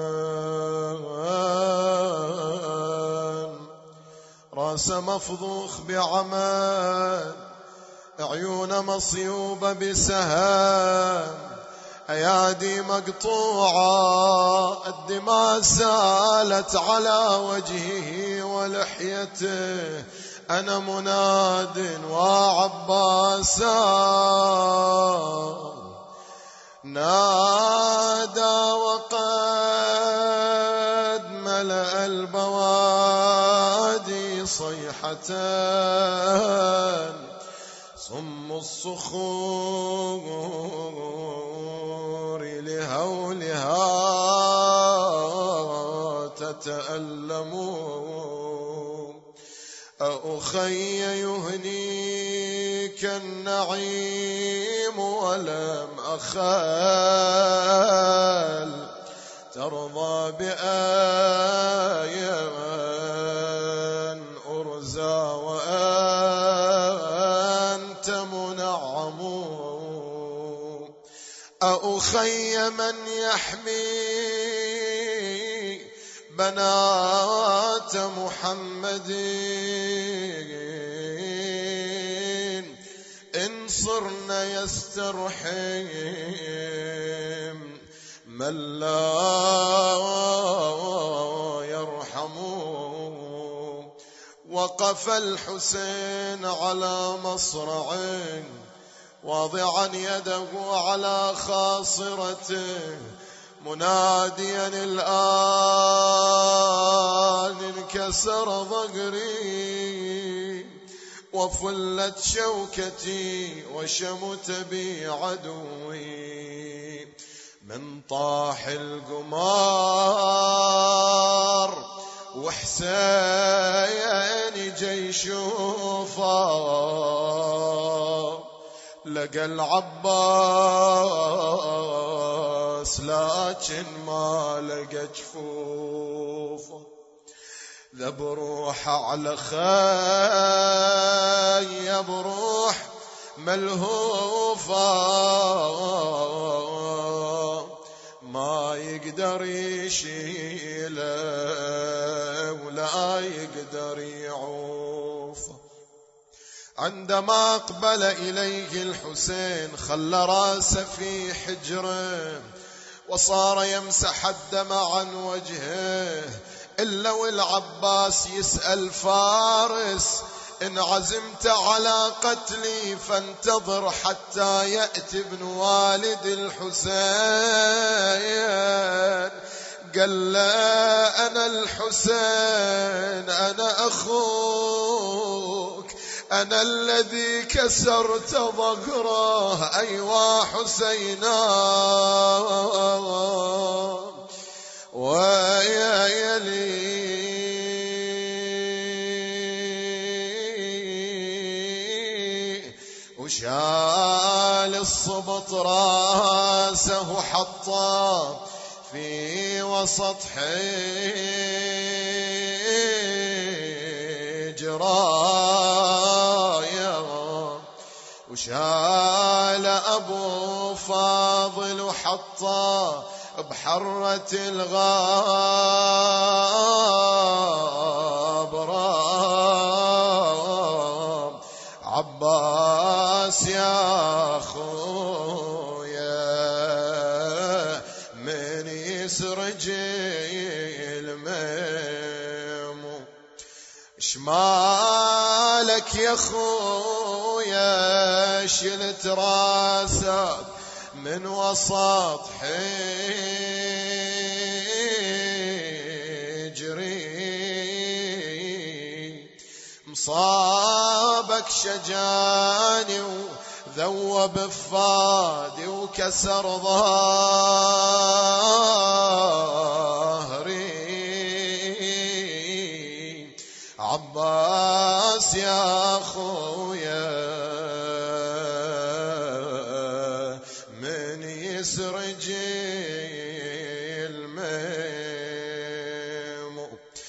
راس مفضوخ بعمان عيون مصيوبة بسهام أيادي مقطوعة الدماء سالت على وجهه ولحيته أنا مناد وعباسا نادى وقد ملأ البوادي صيحتان صم الصخور لهولها تتألم أخي يهنيك النعيم ولم أخال ترضى بآيان أرزى وأنت منعم أخي من يحمي بنات محمد إن صرن يسترحم من لا يرحم وقف الحسين على مصرعه واضعا يده على خاصرته مناديا الآن انكسر ظهري وفلت شوكتي وشمت بي عدوي من طاح القمار وحسين جيش فار لقى العباس لكن ما لقى جفوفه ذا بروح على خي بروح ملهوفة ما يقدر يشيله ولا يقدر يعوفه عندما أقبل إليه الحسين خلى راسه في حجره وصار يمسح الدم عن وجهه إلا والعباس يسأل فارس إن عزمت على قتلي فانتظر حتى يأتي ابن والد الحسين قال لا أنا الحسين أنا أخوك أنا الذي كسرت ظهره أيوا حسينا ويا يلي وشال الصبط راسه حطه في وسط حجرايه وشال أبو فاضل وحطه بحرة الغابرة عباس يا خويا من يسرج الميمو شمالك يا خويا شلت راسك من وسط حجري مصابك شجاني وذوب فادي وكسر ظهري عباس يا خويا من يسرج الميم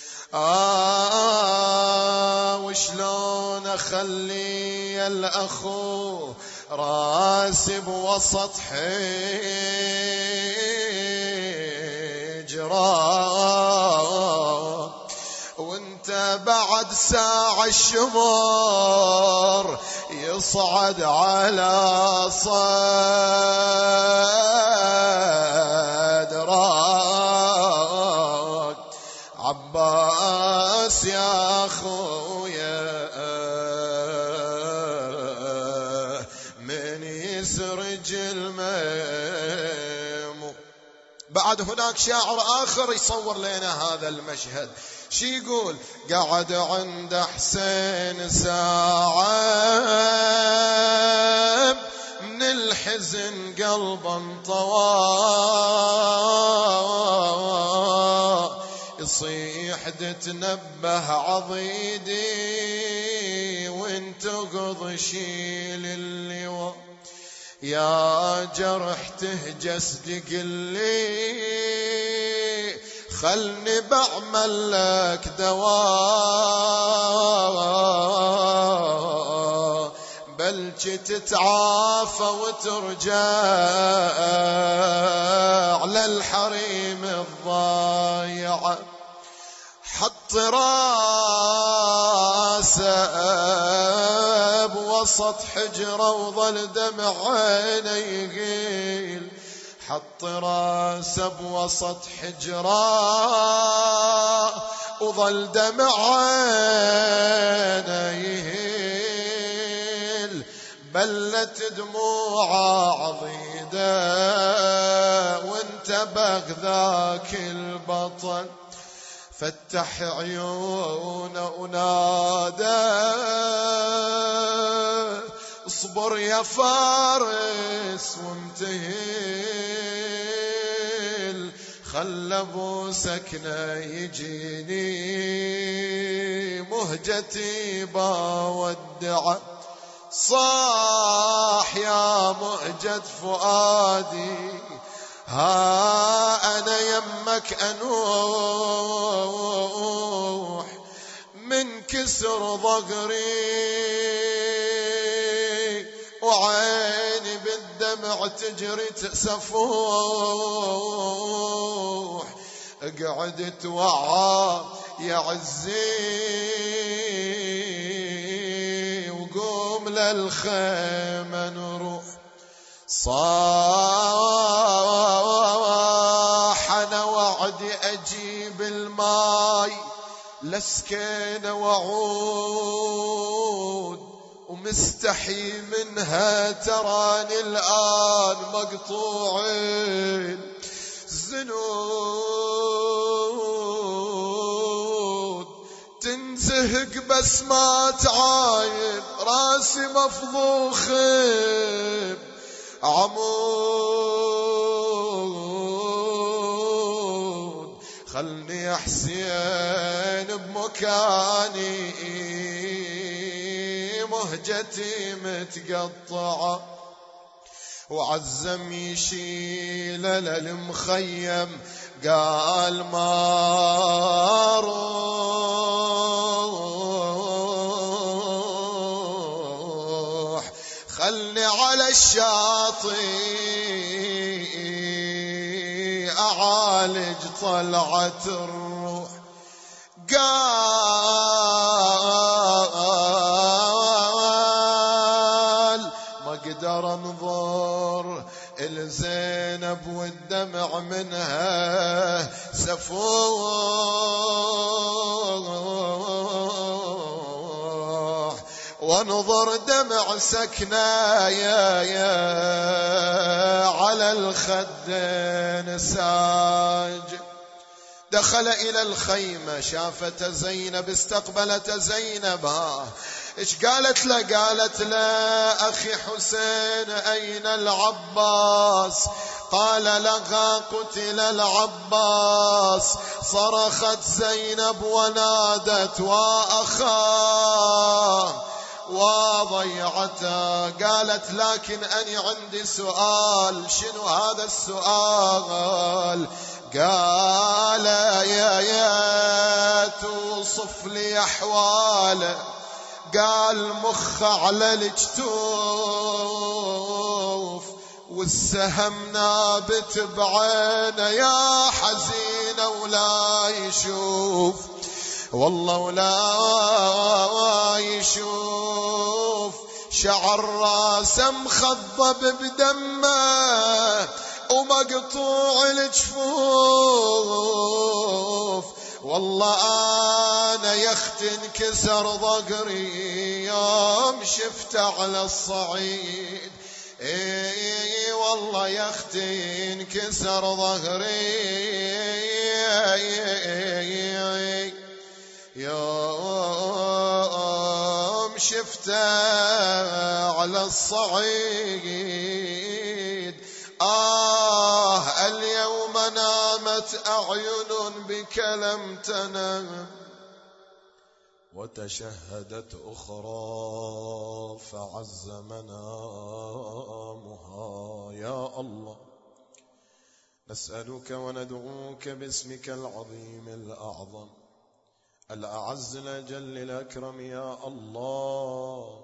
آه وشلون أخلي الأخو راسي بوسط حجرة وانت بعد ساعة الشمر يصعد على صدرك عباس يا خويا من يسرج الميم. بعد هناك شاعر آخر يصور لنا هذا المشهد، شي يقول؟ قعد عند حسين ساعة من الحزن قلبه انطوى يصيح تنبه عضيدي وانت قض شيل اللواء يا جرح تهجس لقلي خلني بعمل لك دواء بلج تتعافى وترجع للحريم الضايعة حط راسه بوسط حجرة وظل دمع عينه يقيل حط راسه بوسط حجرة وظل دمع عينه يهيل بلت دموعه عضيدة وانتبه ذاك البطل فتح عيونه ونادى اصبر يا فارس وامتهل خل ابو سكنه يجيني مهجتي بودعه صاح يا مهجة فؤادي ها أنا يمك أنوح من كسر ضقري وعيني بالدمع تجري تسفوح اقعد توعى يا عزي وقوم للخيمة نروح صاح أنا وعدي أجيب الماي لسكين وعود ومستحي منها تراني الآن مقطوعين زنود تنزهق بس ما تعاين راسي مفضوخ عمود خلني يا حسين بمكاني مهجتي متقطعة وعزم يشيل للمخيم قال ما روح خلني على الشاطئ أعالج طلعة الروح قال ما اقدر انظر الزينب والدمع منها سفوح وانظر دمع سكنة يا يا على الخدين ساج. دخل إلى الخيمة شافت زينب استقبلت زينب إيش قالت له؟ قالت له أخي حسين أين العباس؟ قال لها قتل العباس. صرخت زينب ونادت وأخاه وضيعته. قالت لكن أنا عندي سؤال. شنو هذا السؤال؟ قال يا يا توصف لي أحواله. قال مخ على الجتوف والسهم نابت بعينه يا حزينة ولا يشوف، والله ولا يشوف. شعر راسه مخضب بدمه ومقطوع الجفوف. والله أنا يخت انكسر ضقري يوم شفت على الصعيد. اي والله يخت انكسر ظهري يوم شفت على الصعيد. آه اليوم نامت أعين بك لم تنم وتشهدت أخرى فعز منامها. يا الله نسألك وندعوك باسمك العظيم الأعظم الأعز الأجل الأكرم يا الله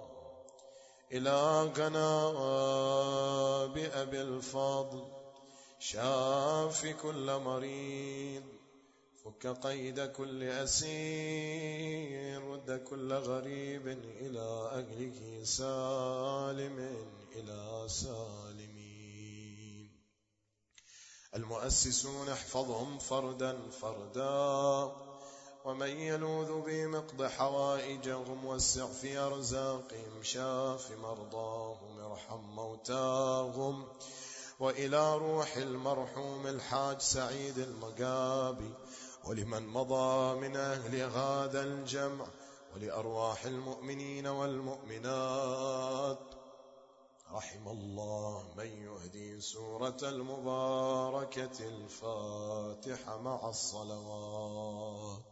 إلهنا بأبي الفاضل شاف كل مريض، فك قيد كل أسير، رد كل غريب إلى أهله سالم إلى سالمين. المؤسسون احفظهم فردا فردا، ومن يلوذ بهم اقض حوائجهم، وسع في أرزاقهم، شاف مرضاهم، ارحم موتاهم. وإلى روح المرحوم الحاج سعيد المقابي، ولمن مضى من أهل هذا الجمع، ولأرواح المؤمنين والمؤمنات. رحم الله من يهدي سورة المباركة الفاتحة مع الصلوات.